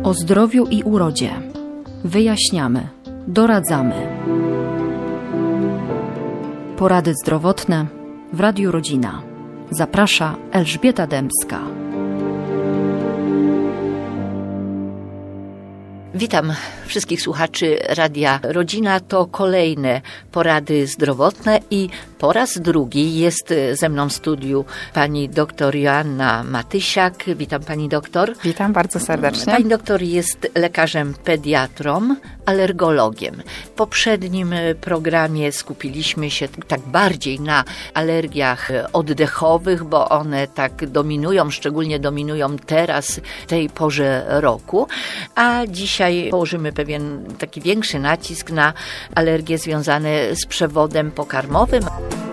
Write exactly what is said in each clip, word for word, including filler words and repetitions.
O zdrowiu i urodzie. Wyjaśniamy, doradzamy. Porady zdrowotne w Radiu Rodzina. Zaprasza Elżbieta Dębska. Witam wszystkich słuchaczy Radia Rodzina. To kolejne porady zdrowotne i po raz drugi jest ze mną w studiu pani doktor Joanna Matysiak. Witam pani doktor. Witam bardzo serdecznie. Pani doktor jest lekarzem pediatrą, alergologiem. W poprzednim programie skupiliśmy się tak bardziej na alergiach oddechowych, bo one tak dominują, szczególnie dominują teraz w tej porze roku, a dzisiaj Dzisiaj położymy pewien taki większy nacisk na alergie związane z przewodem pokarmowym.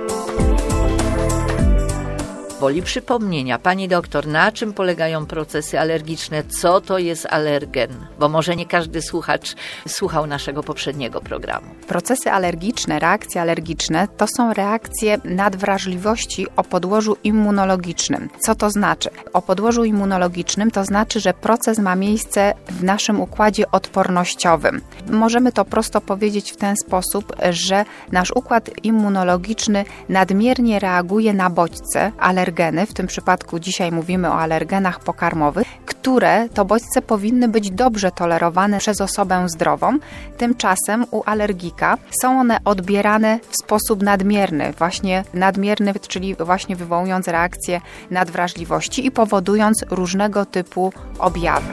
Woli przypomnienia, pani doktor, na czym polegają procesy alergiczne, co to jest alergen? Bo może nie każdy słuchacz słuchał naszego poprzedniego programu. Procesy alergiczne, reakcje alergiczne to są reakcje nadwrażliwości o podłożu immunologicznym. Co to znaczy? O podłożu immunologicznym to znaczy, że proces ma miejsce w naszym układzie odpornościowym. Możemy to prosto powiedzieć w ten sposób, że nasz układ immunologiczny nadmiernie reaguje na bodźce alergiczne. Alergeny, w tym przypadku dzisiaj mówimy o alergenach pokarmowych, które to bodźce powinny być dobrze tolerowane przez osobę zdrową. Tymczasem u alergika są one odbierane w sposób nadmierny, właśnie nadmierny, czyli właśnie wywołując reakcję nadwrażliwości i powodując różnego typu objawy.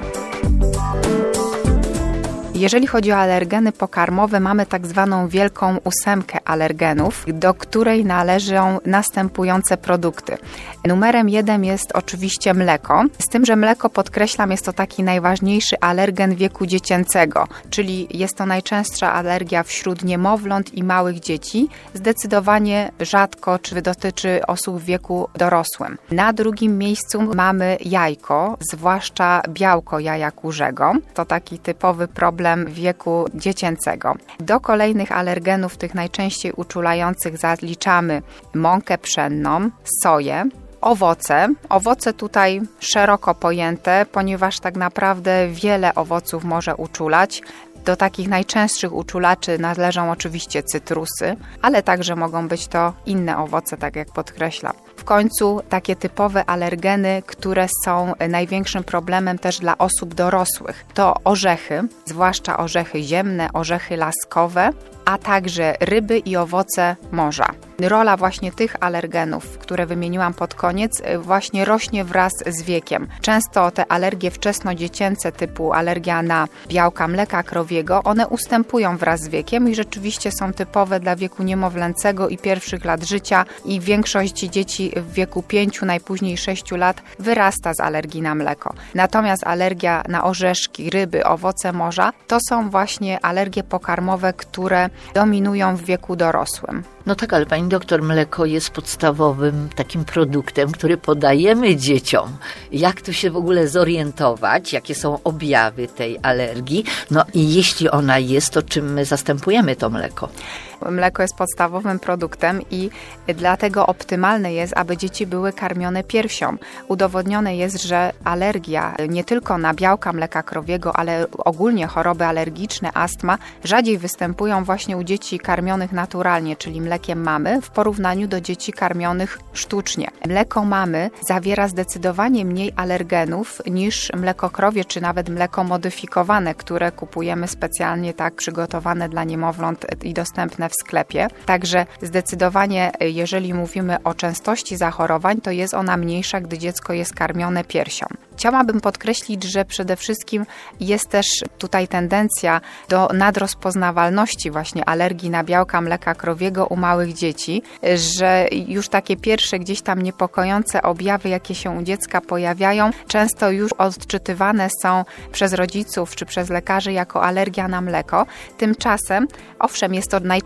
Jeżeli chodzi o alergeny pokarmowe, mamy tak zwaną wielką ósemkę alergenów, do której należą następujące produkty. Numerem jeden jest oczywiście mleko, z tym, że mleko, podkreślam, jest to taki najważniejszy alergen wieku dziecięcego, czyli jest to najczęstsza alergia wśród niemowląt i małych dzieci, zdecydowanie rzadko czy dotyczy osób w wieku dorosłym. Na drugim miejscu mamy jajko, zwłaszcza białko jaja kurzego, to taki typowy problem wieku dziecięcego. Do kolejnych alergenów, tych najczęściej uczulających, zaliczamy mąkę pszenną, soję, owoce. Owoce tutaj szeroko pojęte, ponieważ tak naprawdę wiele owoców może uczulać. Do takich najczęstszych uczulaczy należą oczywiście cytrusy, ale także mogą być to inne owoce, tak jak podkreślam. W końcu takie typowe alergeny, które są największym problemem też dla osób dorosłych, to orzechy, zwłaszcza orzechy ziemne, orzechy laskowe, a także ryby i owoce morza. Rola właśnie tych alergenów, które wymieniłam pod koniec, właśnie rośnie wraz z wiekiem. Często te alergie wczesnodziecięce typu alergia na białka mleka krowiego, one ustępują wraz z wiekiem i rzeczywiście są typowe dla wieku niemowlęcego i pierwszych lat życia i większość dzieci w wieku pięciu, najpóźniej sześciu lat wyrasta z alergii na mleko. Natomiast alergia na orzeszki, ryby, owoce morza to są właśnie alergie pokarmowe, które dominują w wieku dorosłym. No tak, ale pani doktor, mleko jest podstawowym takim produktem, który podajemy dzieciom. Jak tu się w ogóle zorientować, jakie są objawy tej alergii? No i jeśli ona jest, to czym my zastępujemy to mleko? Mleko jest podstawowym produktem i dlatego optymalne jest, aby dzieci były karmione piersią. Udowodnione jest, że alergia nie tylko na białka mleka krowiego, ale ogólnie choroby alergiczne, astma, rzadziej występują właśnie u dzieci karmionych naturalnie, czyli mlekiem mamy, w porównaniu do dzieci karmionych sztucznie. Mleko mamy zawiera zdecydowanie mniej alergenów niż mleko krowie, czy nawet mleko modyfikowane, które kupujemy specjalnie tak przygotowane dla niemowląt i dostępne w sklepie. Także zdecydowanie, jeżeli mówimy o częstości zachorowań, to jest ona mniejsza, gdy dziecko jest karmione piersią. Chciałabym podkreślić, że przede wszystkim jest też tutaj tendencja do nadrozpoznawalności właśnie alergii na białka mleka krowiego u małych dzieci, że już takie pierwsze gdzieś tam niepokojące objawy, jakie się u dziecka pojawiają, często już odczytywane są przez rodziców czy przez lekarzy jako alergia na mleko. Tymczasem, owszem, jest to najczęstsze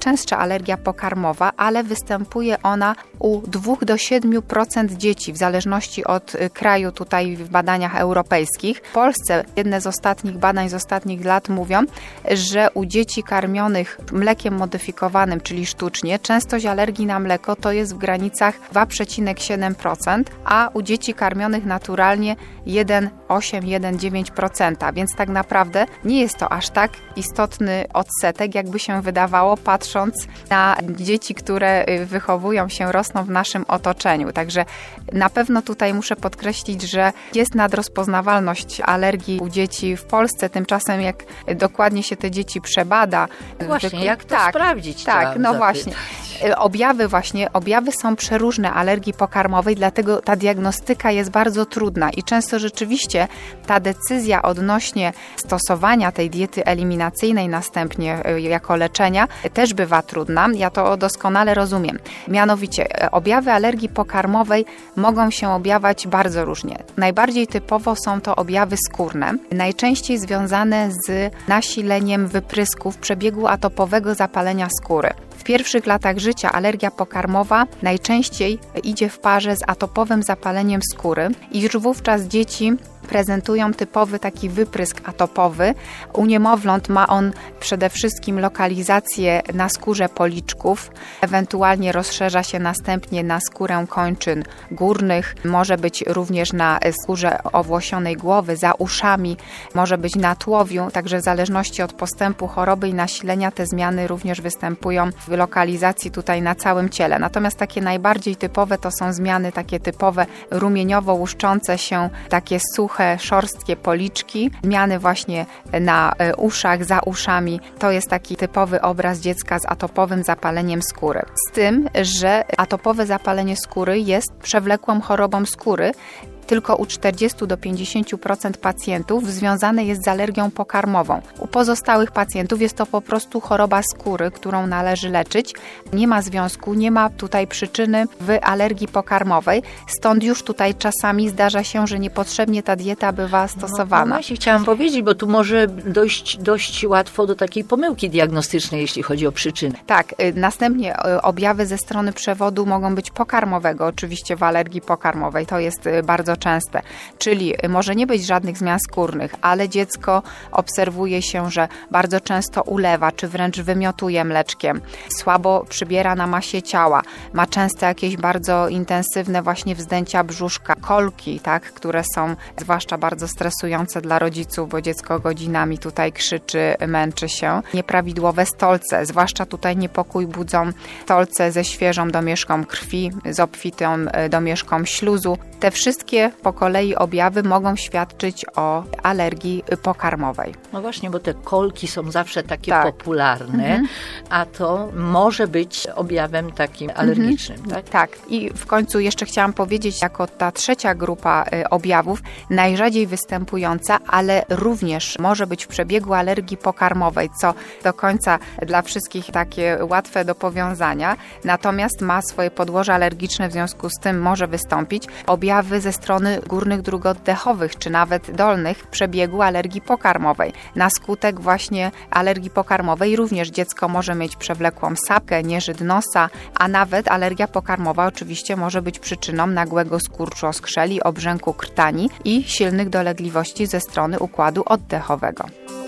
najczęstsza alergia pokarmowa, ale występuje ona u dwóch do siedmiu procent dzieci, w zależności od kraju tutaj w badaniach europejskich. W Polsce jedne z ostatnich badań z ostatnich lat mówią, że u dzieci karmionych mlekiem modyfikowanym, czyli sztucznie, częstość alergii na mleko to jest w granicach dwa przecinek siedem procent, a u dzieci karmionych naturalnie jeden przecinek osiem do jeden przecinek dziewięć procent, więc tak naprawdę nie jest to aż tak istotny odsetek, jakby się wydawało, patrząc na dzieci, które wychowują się, rosną w naszym otoczeniu. Także na pewno tutaj muszę podkreślić, że jest nadrozpoznawalność alergii u dzieci w Polsce, tymczasem jak dokładnie się te dzieci przebada. Właśnie, jak to tak, sprawdzić? Tak, no zapytać. właśnie. Objawy właśnie, objawy są przeróżne alergii pokarmowej, dlatego ta diagnostyka jest bardzo trudna i często rzeczywiście ta decyzja odnośnie stosowania tej diety eliminacyjnej następnie jako leczenia też bywa trudna. Ja to doskonale rozumiem. Mianowicie objawy alergii pokarmowej mogą się objawiać bardzo różnie. Najbardziej typowo są to objawy skórne, najczęściej związane z nasileniem wyprysków przebiegu atopowego zapalenia skóry. W pierwszych latach życia alergia pokarmowa najczęściej idzie w parze z atopowym zapaleniem skóry i już wówczas dzieci prezentują typowy taki wyprysk atopowy. U niemowląt ma on przede wszystkim lokalizację na skórze policzków, ewentualnie rozszerza się następnie na skórę kończyn górnych, może być również na skórze owłosionej głowy, za uszami, może być na tułowiu, także w zależności od postępu choroby i nasilenia te zmiany również występują w lokalizacji tutaj na całym ciele. Natomiast takie najbardziej typowe to są zmiany takie typowe rumieniowo łuszczące się, takie suche, szorstkie policzki, zmiany właśnie na uszach, za uszami. To jest taki typowy obraz dziecka z atopowym zapaleniem skóry. Z tym, że atopowe zapalenie skóry jest przewlekłą chorobą skóry, tylko u czterdziestu do pięćdziesięciu procent pacjentów związane jest z alergią pokarmową. U pozostałych pacjentów jest to po prostu choroba skóry, którą należy leczyć. Nie ma związku, nie ma tutaj przyczyny w alergii pokarmowej, stąd już tutaj czasami zdarza się, że niepotrzebnie ta dieta bywa stosowana. No, no właśnie chciałam powiedzieć, bo tu może dojść dość łatwo do takiej pomyłki diagnostycznej, jeśli chodzi o przyczynę. Tak, następnie objawy ze strony przewodu mogą być pokarmowego, oczywiście w alergii pokarmowej, to jest bardzo częste, czyli może nie być żadnych zmian skórnych, ale dziecko obserwuje się, że bardzo często ulewa, czy wręcz wymiotuje mleczkiem, słabo przybiera na masie ciała, ma często jakieś bardzo intensywne właśnie wzdęcia brzuszka, kolki, tak, które są zwłaszcza bardzo stresujące dla rodziców, bo dziecko godzinami tutaj krzyczy, męczy się. Nieprawidłowe stolce, zwłaszcza tutaj niepokój budzą stolce ze świeżą domieszką krwi, z obfitą domieszką śluzu. Te wszystkie po kolei objawy mogą świadczyć o alergii pokarmowej. No właśnie, bo te kolki są zawsze takie tak. popularne, mhm. a to może być objawem takim alergicznym. Mhm. Tak? tak. I w końcu jeszcze chciałam powiedzieć, jako ta trzecia grupa objawów, najrzadziej występująca, ale również może być w przebiegu alergii pokarmowej, co do końca dla wszystkich takie łatwe do powiązania, natomiast ma swoje podłoże alergiczne, w związku z tym może wystąpić objawy ze strony górnych dróg oddechowych, czy nawet dolnych w przebiegu alergii pokarmowej. Na skutek właśnie alergii pokarmowej również dziecko może mieć przewlekłą sapkę, nieżyt nosa, a nawet alergia pokarmowa oczywiście może być przyczyną nagłego skurczu oskrzeli, obrzęku krtani i silnych dolegliwości ze strony układu oddechowego.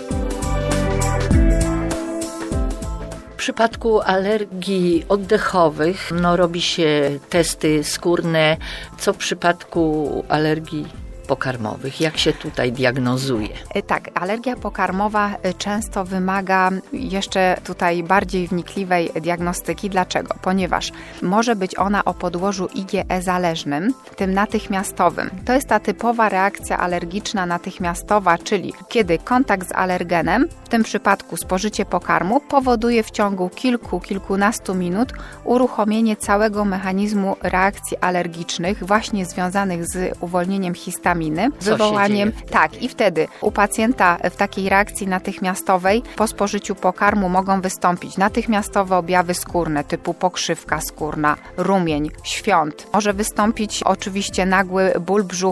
W przypadku alergii oddechowych no, robi się testy skórne. Co w przypadku alergii pokarmowych? Jak się tutaj diagnozuje? Tak, alergia pokarmowa często wymaga jeszcze tutaj bardziej wnikliwej diagnostyki. Dlaczego? Ponieważ może być ona o podłożu I G E zależnym, tym natychmiastowym. To jest ta typowa reakcja alergiczna natychmiastowa, czyli kiedy kontakt z alergenem, w tym przypadku spożycie pokarmu, powoduje w ciągu kilku, kilkunastu minut uruchomienie całego mechanizmu reakcji alergicznych właśnie związanych z uwolnieniem histaminy, wywołaniem, tak, i wtedy u pacjenta w takiej reakcji natychmiastowej po spożyciu pokarmu mogą wystąpić natychmiastowe objawy skórne typu pokrzywka skórna, rumień, świąt. Może wystąpić oczywiście nagły ból brzucha,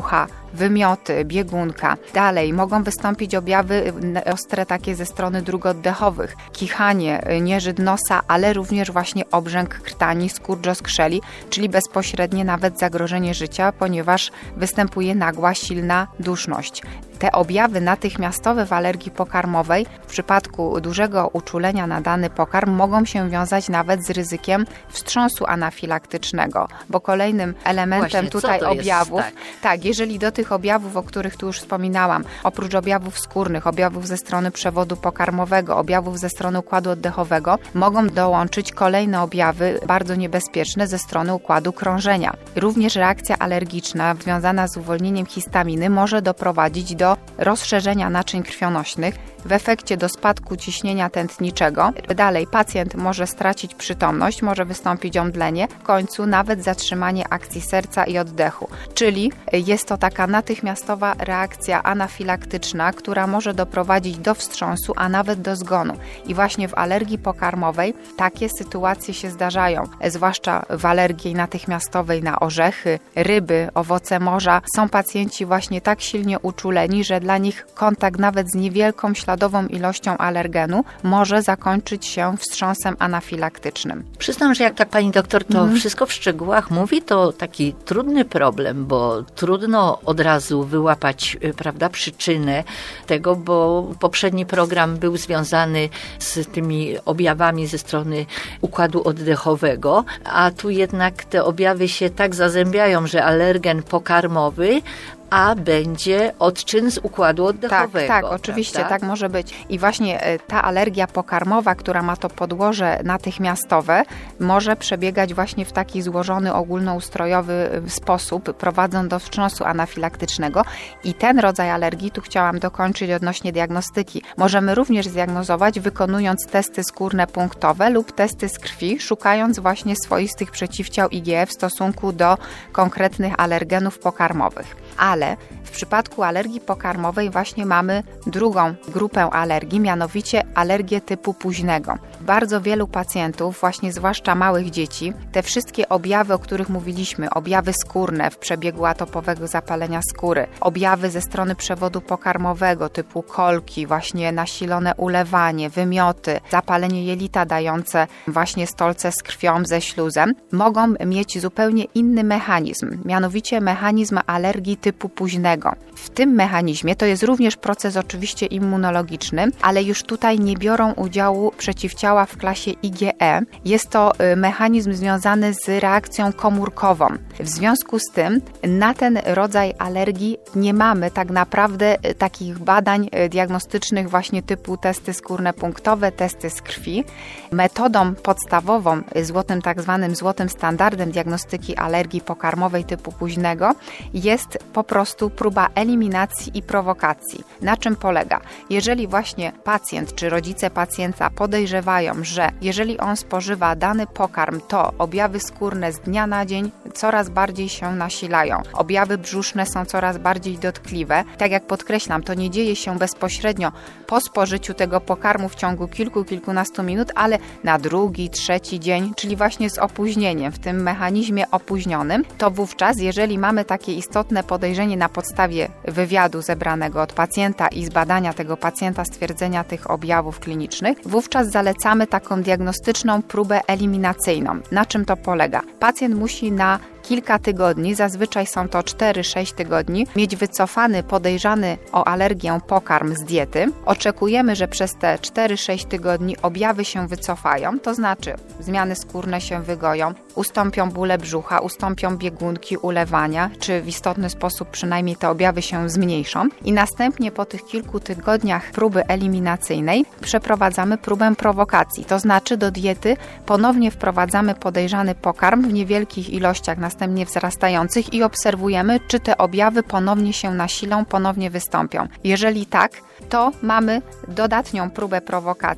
wymioty, biegunka. Dalej mogą wystąpić objawy ostre takie ze strony dróg oddechowych, kichanie, nieżyt nosa, ale również właśnie obrzęk krtani, skurcz oskrzeli, czyli bezpośrednie nawet zagrożenie życia, ponieważ występuje nagła, silna duszność. Te objawy natychmiastowe w alergii pokarmowej w przypadku dużego uczulenia na dany pokarm mogą się wiązać nawet z ryzykiem wstrząsu anafilaktycznego, bo kolejnym elementem Właśnie, tutaj objawów, jest, tak. tak, jeżeli do tych objawów, o których tu już wspominałam, oprócz objawów skórnych, objawów ze strony przewodu pokarmowego, objawów ze strony układu oddechowego, mogą dołączyć kolejne objawy bardzo niebezpieczne ze strony układu krążenia. Również reakcja alergiczna związana z uwolnieniem histaminy może doprowadzić do rozszerzenia naczyń krwionośnych, w efekcie do spadku ciśnienia tętniczego. Dalej pacjent może stracić przytomność, może wystąpić omdlenie, w końcu nawet zatrzymanie akcji serca i oddechu. Czyli jest to taka natychmiastowa reakcja anafilaktyczna, która może doprowadzić do wstrząsu, a nawet do zgonu. I właśnie w alergii pokarmowej takie sytuacje się zdarzają, zwłaszcza w alergii natychmiastowej na orzechy, ryby, owoce morza. Są pacjenci właśnie tak silnie uczuleni, że dla nich kontakt nawet z niewielką śladową ilością alergenu może zakończyć się wstrząsem anafilaktycznym. Przyznam, że jak tak pani doktor to Mhm. wszystko w szczegółach mówi, to taki trudny problem, bo trudno od razu wyłapać, prawda, przyczynę tego, bo poprzedni program był związany z tymi objawami ze strony układu oddechowego, a tu jednak te objawy się tak zazębiają, że alergen pokarmowy, a będzie odczyn z układu oddechowego. Tak, tak, oczywiście, prawda? tak może być. I właśnie ta alergia pokarmowa, która ma to podłoże natychmiastowe, może przebiegać właśnie w taki złożony, ogólnoustrojowy sposób, prowadząc do wstrząsu anafilaktycznego. I ten rodzaj alergii, tu chciałam dokończyć odnośnie diagnostyki, możemy również zdiagnozować, wykonując testy skórne punktowe lub testy z krwi, szukając właśnie swoistych przeciwciał I G E w stosunku do konkretnych alergenów pokarmowych. Ale w przypadku alergii pokarmowej właśnie mamy drugą grupę alergii, mianowicie alergię typu późnego. Bardzo wielu pacjentów, właśnie zwłaszcza małych dzieci, te wszystkie objawy, o których mówiliśmy, objawy skórne w przebiegu atopowego zapalenia skóry, objawy ze strony przewodu pokarmowego typu kolki, właśnie nasilone ulewanie, wymioty, zapalenie jelita dające właśnie stolce z krwią, ze śluzem, mogą mieć zupełnie inny mechanizm, mianowicie mechanizm alergii typu późnego. W tym mechanizmie to jest również proces oczywiście immunologiczny, ale już tutaj nie biorą udziału przeciwciała w klasie I G E. Jest to mechanizm związany z reakcją komórkową. W związku z tym na ten rodzaj alergii nie mamy tak naprawdę takich badań diagnostycznych właśnie typu testy skórne punktowe, testy z krwi. Metodą podstawową, złotym tak zwanym złotym standardem diagnostyki alergii pokarmowej typu późnego jest po prostu próba eliminacji i prowokacji. Na czym polega? Jeżeli właśnie pacjent czy rodzice pacjenta podejrzewają, że jeżeli on spożywa dany pokarm, to objawy skórne z dnia na dzień coraz bardziej się nasilają. Objawy brzuszne są coraz bardziej dotkliwe. Tak jak podkreślam, to nie dzieje się bezpośrednio po spożyciu tego pokarmu w ciągu kilku, kilkunastu minut, ale na drugi, trzeci dzień, czyli właśnie z opóźnieniem, w tym mechanizmie opóźnionym, to wówczas, jeżeli mamy takie istotne podejrzenie na podstawie wywiadu zebranego od pacjenta i zbadania tego pacjenta, stwierdzenia tych objawów klinicznych, wówczas zalecamy taką diagnostyczną próbę eliminacyjną. Na czym to polega? Pacjent musi na kilka tygodni, zazwyczaj są to cztery sześć tygodni, mieć wycofany, podejrzany o alergię pokarm z diety. Oczekujemy, że przez te cztery sześć tygodni objawy się wycofają, to znaczy zmiany skórne się wygoją, ustąpią bóle brzucha, ustąpią biegunki, ulewania, czy w istotny sposób przynajmniej te objawy się zmniejszą i następnie po tych kilku tygodniach próby eliminacyjnej przeprowadzamy próbę prowokacji, to znaczy do diety ponownie wprowadzamy podejrzany pokarm w niewielkich ilościach, następnie wzrastających i obserwujemy, czy te objawy ponownie się nasilą, ponownie wystąpią. Jeżeli tak, to mamy dodatnią próbę prowokacji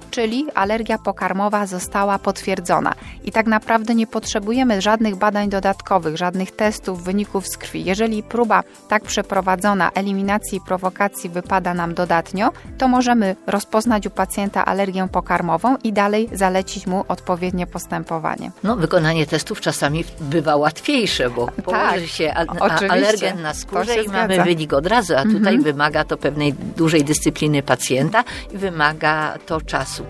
czyli alergia pokarmowa została potwierdzona. I tak naprawdę nie potrzebujemy żadnych badań dodatkowych, żadnych testów, wyników z krwi. Jeżeli próba tak przeprowadzona eliminacji i prowokacji wypada nam dodatnio, to możemy rozpoznać u pacjenta alergię pokarmową i dalej zalecić mu odpowiednie postępowanie. No, wykonanie testów czasami bywa łatwiejsze, bo tak, położy się a, a, alergen na skórze i mamy wynik od razu, a tutaj mhm. wymaga to pewnej dużej dyscypliny pacjenta i wymaga to czasu.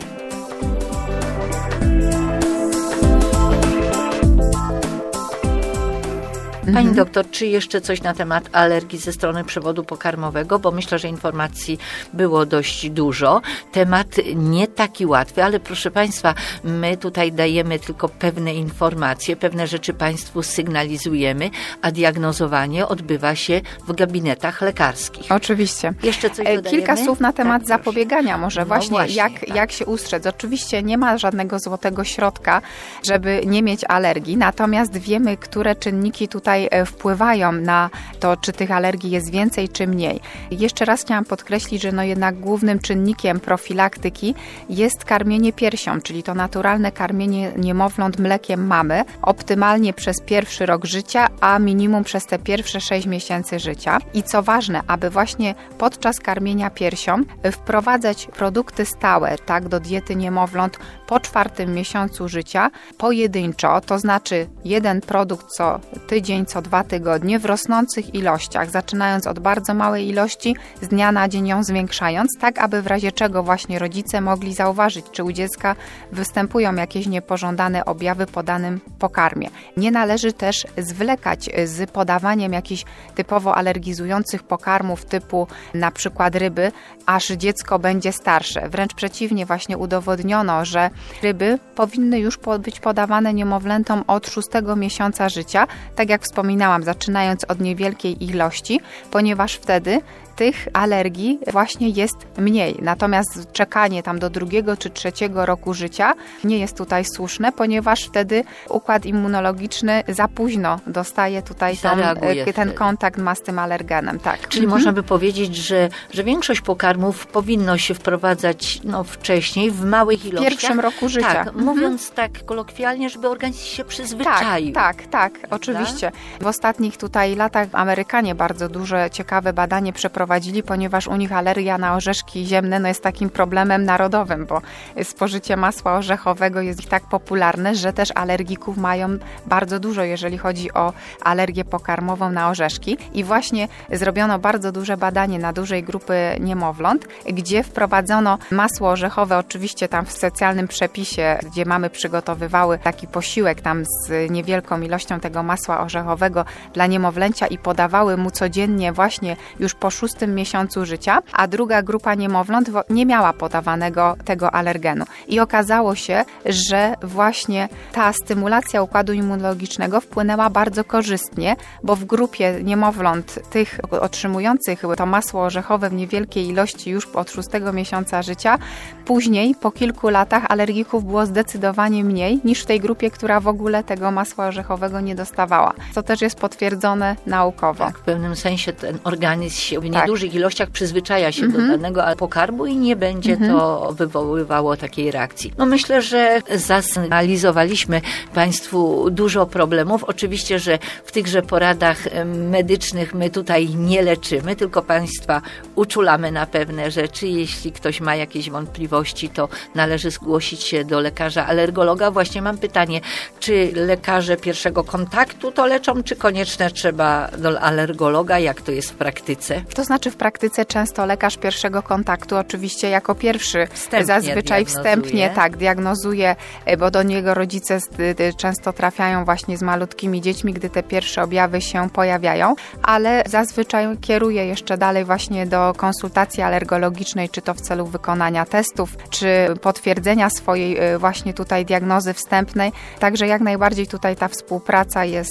Pani doktor, czy jeszcze coś na temat alergii ze strony przewodu pokarmowego? Bo myślę, że informacji było dość dużo. Temat nie taki łatwy, ale proszę Państwa, my tutaj dajemy tylko pewne informacje, pewne rzeczy Państwu sygnalizujemy, a diagnozowanie odbywa się w gabinetach lekarskich. Oczywiście. Jeszcze coś dodajemy? Kilka słów na temat tak, zapobiegania może. No właśnie, właśnie jak, tak. jak się ustrzec. Oczywiście nie ma żadnego złotego środka, żeby nie mieć alergii, natomiast wiemy, które czynniki tutaj wpływają na to, czy tych alergii jest więcej, czy mniej. Jeszcze raz chciałam podkreślić, że no jednak głównym czynnikiem profilaktyki jest karmienie piersią, czyli to naturalne karmienie niemowląt mlekiem mamy, optymalnie przez pierwszy rok życia, a minimum przez te pierwsze sześć miesięcy życia. I co ważne, aby właśnie podczas karmienia piersią wprowadzać produkty stałe, tak, do diety niemowląt po czwartym miesiącu życia, pojedynczo, to znaczy jeden produkt co tydzień, co dwa tygodnie w rosnących ilościach, zaczynając od bardzo małej ilości, z dnia na dzień ją zwiększając, tak aby w razie czego właśnie rodzice mogli zauważyć, czy u dziecka występują jakieś niepożądane objawy po danym pokarmie. Nie należy też zwlekać z podawaniem jakichś typowo alergizujących pokarmów typu na przykład ryby, aż dziecko będzie starsze. Wręcz przeciwnie, właśnie udowodniono, że ryby powinny już być podawane niemowlętom od szóstego miesiąca życia, tak jak wspominałam, zaczynając od niewielkiej ilości, ponieważ wtedy tych alergii właśnie jest mniej. Natomiast czekanie tam do drugiego czy trzeciego roku życia nie jest tutaj słuszne, ponieważ wtedy układ immunologiczny za późno dostaje tutaj tą, ten kontakt ma z tym alergenem. Tak. Czyli mhm. można by powiedzieć, że, że większość pokarmów powinno się wprowadzać no, wcześniej, w małych ilościach. W pierwszym roku życia. Tak, mhm. mówiąc tak kolokwialnie, żeby organizm się przyzwyczaił. Tak, tak, tak, oczywiście. W ostatnich tutaj latach Amerykanie bardzo duże, ciekawe badanie przeprowadzili, ponieważ u nich alergia na orzeszki ziemne no jest takim problemem narodowym, bo spożycie masła orzechowego jest ich tak popularne, że też alergików mają bardzo dużo, jeżeli chodzi o alergię pokarmową na orzeszki. I właśnie zrobiono bardzo duże badanie na dużej grupy niemowląt, gdzie wprowadzono masło orzechowe, oczywiście tam w specjalnym przepisie, gdzie mamy przygotowywały taki posiłek tam z niewielką ilością tego masła orzechowego dla niemowlęcia i podawały mu codziennie właśnie już po szóstym miesiącu życia, a druga grupa niemowląt nie miała podawanego tego alergenu. I okazało się, że właśnie ta stymulacja układu immunologicznego wpłynęła bardzo korzystnie, bo w grupie niemowląt tych otrzymujących to masło orzechowe w niewielkiej ilości już od szóstego miesiąca życia, później po kilku latach alergików było zdecydowanie mniej niż w tej grupie, która w ogóle tego masła orzechowego nie dostawała. Co też jest potwierdzone naukowo. Tak, w pewnym sensie ten organizm się w tak. niedużych ilościach przyzwyczaja się mm-hmm. do danego pokarmu i nie będzie mm-hmm. to wywoływało takiej reakcji. No myślę, że zasygnalizowaliśmy Państwu dużo problemów. Oczywiście, że w tychże poradach medycznych my tutaj nie leczymy, tylko Państwa uczulamy na pewne rzeczy. Jeśli ktoś ma jakieś wątpliwości, to należy zgłosić się do lekarza alergologa. Właśnie mam pytanie, czy lekarze pierwszego kontaktu to leczą, czy koniecznie trzeba do alergologa? Jak to jest w praktyce? To znaczy w praktyce często lekarz pierwszego kontaktu oczywiście jako pierwszy wstępnie zazwyczaj diagnozuje. wstępnie tak diagnozuje, bo do niego rodzice często trafiają właśnie z malutkimi dziećmi, gdy te pierwsze objawy się pojawiają, ale zazwyczaj kieruje jeszcze dalej właśnie do konsultacji alergologicznej, czy to w celu wykonania testów, czy potwierdzenia swojej właśnie tutaj diagnozy wstępnej. Także jak najbardziej tutaj ta współpraca jest,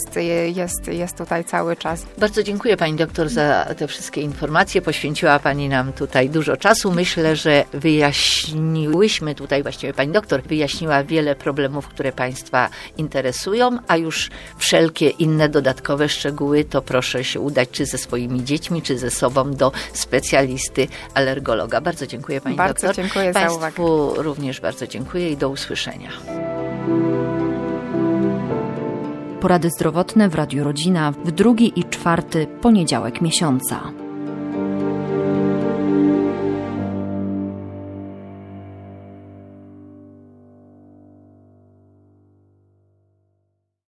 jest, jest tutaj cały czas. Bardzo dziękuję pani doktor za te wszystkie informacje. Poświęciła pani nam tutaj dużo czasu. Myślę, że wyjaśniłyśmy tutaj, właściwie pani doktor wyjaśniła wiele problemów, które państwa interesują, a już wszelkie inne dodatkowe szczegóły to proszę się udać czy ze swoimi dziećmi, czy ze sobą do specjalisty alergologa. Bardzo dziękuję pani bardzo doktor. Bardzo dziękuję Państwu za uwagę. również bardzo dziękuję i do usłyszenia. Porady zdrowotne w Radiu Rodzina w drugi i czwarty poniedziałek miesiąca.